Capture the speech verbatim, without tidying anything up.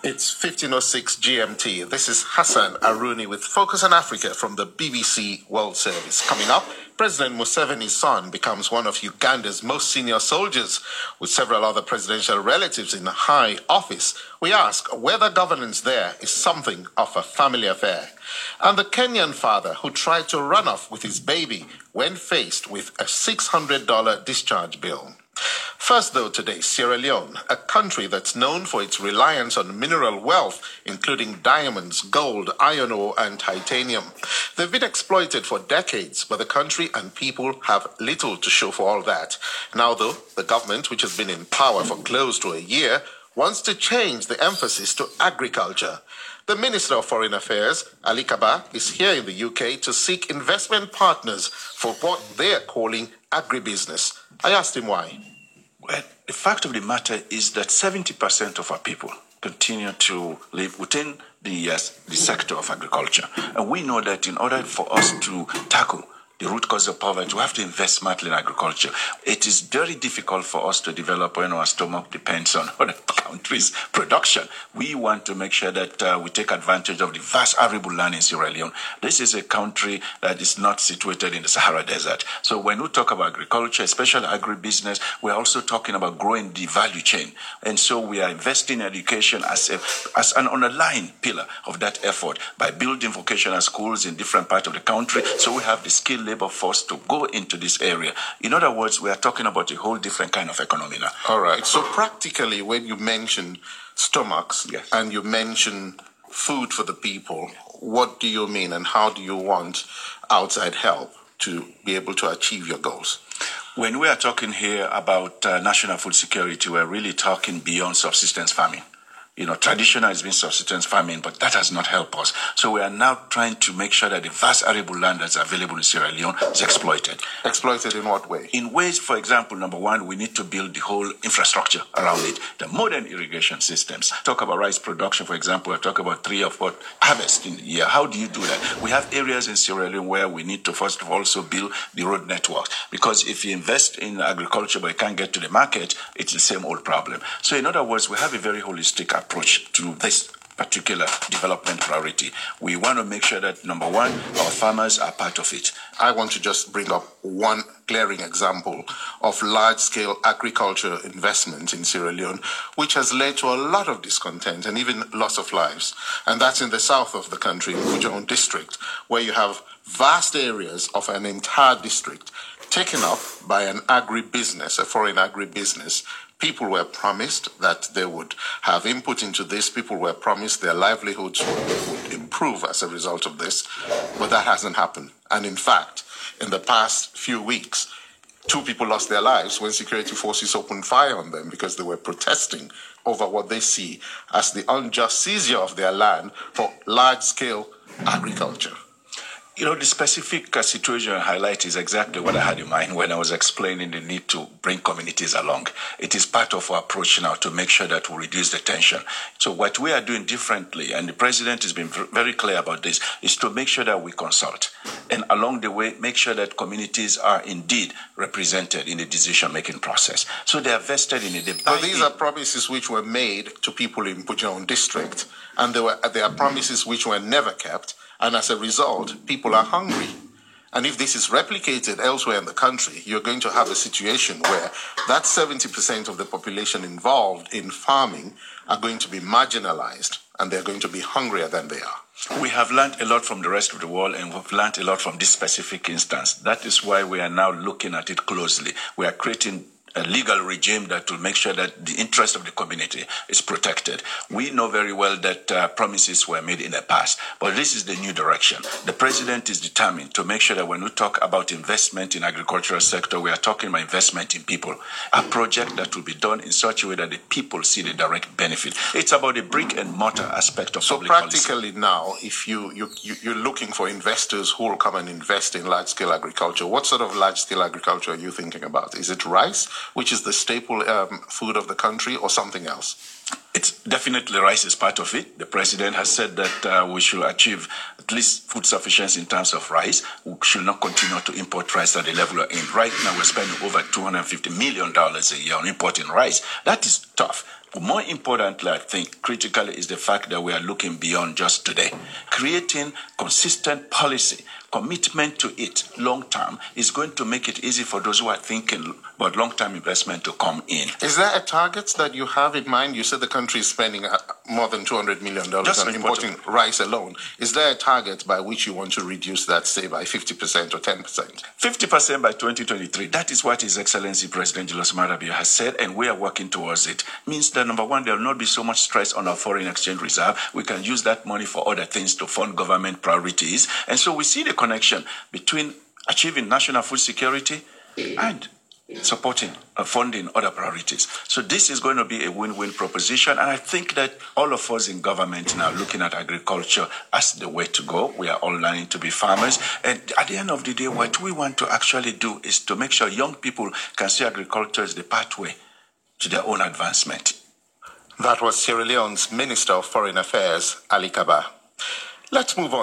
It's fifteen oh six G M T. This is Hassan Aruni with Focus on Africa from the B B C World Service. Coming up, President Museveni's son becomes one of Uganda's most senior soldiers, with several other presidential relatives in high office. We ask whether governance there is something of a family affair. And the Kenyan father who tried to run off with his baby when faced with a six hundred dollars discharge bill. First, though, today, Sierra Leone, a country that's known for its reliance on mineral wealth, including diamonds, gold, iron ore, and titanium. They've been exploited for decades, but the country and people have little to show for all that. Now, though, the government, which has been in power for close to a year, wants to change the emphasis to agriculture. The Minister of Foreign Affairs, Ali Kaba, is here in the U K to seek investment partners for what they're calling agribusiness. I asked him why. Well, the fact of the matter is that seventy percent of our people continue to live within the, uh, the sector of agriculture. And we know that in order for us to tackle the root cause of poverty, we have to invest smartly in agriculture. It is very difficult for us to develop when our stomach depends on other countries' production. We want to make sure that uh, we take advantage of the vast arable land in Sierra Leone. This is a country that is not situated in the Sahara Desert. So when we talk about agriculture, especially agribusiness, we're also talking about growing the value chain. And so we are investing in education as, a, as an underlying pillar of that effort by building vocational schools in different parts of the country. So we have the skill labor force to go into this area. In other words, we are talking about a whole different kind of economy now. All right. So practically, when you mention stomachs yes. and you mention food for the people, what do you mean and how do you want outside help to be able to achieve your goals? When we are talking here about uh, national food security, we're really talking beyond subsistence farming. You know, traditional has been subsistence farming, but that has not helped us. So we are now trying to make sure that the vast arable land that's available in Sierra Leone is exploited. Exploited in what way? In ways, for example, number one, we need to build the whole infrastructure around it. The modern irrigation systems. Talk about rice production, for example. I talk about three or four harvests in a year. How do you do that? We have areas in Sierra Leone where we need to first of all also build the road network. Because if you invest in agriculture but you can't get to the market, it's the same old problem. So in other words, we have a very holistic approach. approach to this particular development priority. We want to make sure that, number one, our farmers are part of it. I want to just bring up one glaring example of large-scale agriculture investment in Sierra Leone, which has led to a lot of discontent and even loss of lives. And that's in the south of the country, in Bujaun district, where you have vast areas of an entire district taken up by an agribusiness, a foreign agribusiness. People were promised that they would have input into this. People were promised their livelihoods would, would improve as a result of this. But that hasn't happened. And in fact, in the past few weeks, two people lost their lives when security forces opened fire on them because they were protesting over what they see as the unjust seizure of their land for large-scale agriculture. You know, the specific uh, situation I highlight is exactly what I had in mind when I was explaining the need to bring communities along. It is part of our approach now to make sure that we reduce the tension. So what we are doing differently, and the president has been very clear about this, is to make sure that we consult. And along the way, make sure that communities are indeed represented in the decision-making process. So they are vested in it. But these are promises which were made to people in Bujaun district, and they were, they are promises which were never kept. And as a result, people are hungry. And if this is replicated elsewhere in the country, you're going to have a situation where that seventy percent of the population involved in farming are going to be marginalized and they're going to be hungrier than they are. We have learned a lot from the rest of the world, and we've learned a lot from this specific instance. That is why we are now looking at it closely. We are creating a legal regime that will make sure that the interest of the community is protected. We know very well that uh, promises were made in the past, but this is the new direction. The president is determined to make sure that when we talk about investment in agricultural sector, we are talking about investment in people. A project that will be done in such a way that the people see the direct benefit. It's about the brick and mortar aspect of so public policy. So policy. practically now, if you, you, you, you're looking for investors who will come and invest in large-scale agriculture, what sort of large-scale agriculture are you thinking about? Is it rice? which is the staple um, food of the country, or something else? It's definitely rice is part of it. The president has said that uh, we should achieve at least food sufficiency in terms of rice. We should not continue to import rice at the level we're in. Right now, we're spending over two hundred fifty million dollars a year on importing rice. That is tough. But more importantly, I think, critically, is the fact that we are looking beyond just today. Creating consistent policy, commitment to it long-term is going to make it easy for those who are thinking about long-term investment to come in. Is there a target that you have in mind? You said the country is spending more than two hundred million dollars on importing rice alone. Is there a target by which you want to reduce that, say, by fifty percent or ten percent? fifty percent by twenty twenty-three. That is what His Excellency President Julius Maada Bio has said, and we are working towards it. Means that, number one, there will not be so much stress on our foreign exchange reserve. We can use that money for other things to fund government priorities. And so we see the connection between achieving national food security and supporting and funding other priorities. So this is going to be a win-win proposition, and I think that all of us in government now looking at agriculture as the way to go. We are all learning to be farmers, and at the end of the day, what we want to actually do is to make sure young people can see agriculture as the pathway to their own advancement. That was Sierra Leone's Minister of Foreign Affairs, Ali Kaba. Let's move on.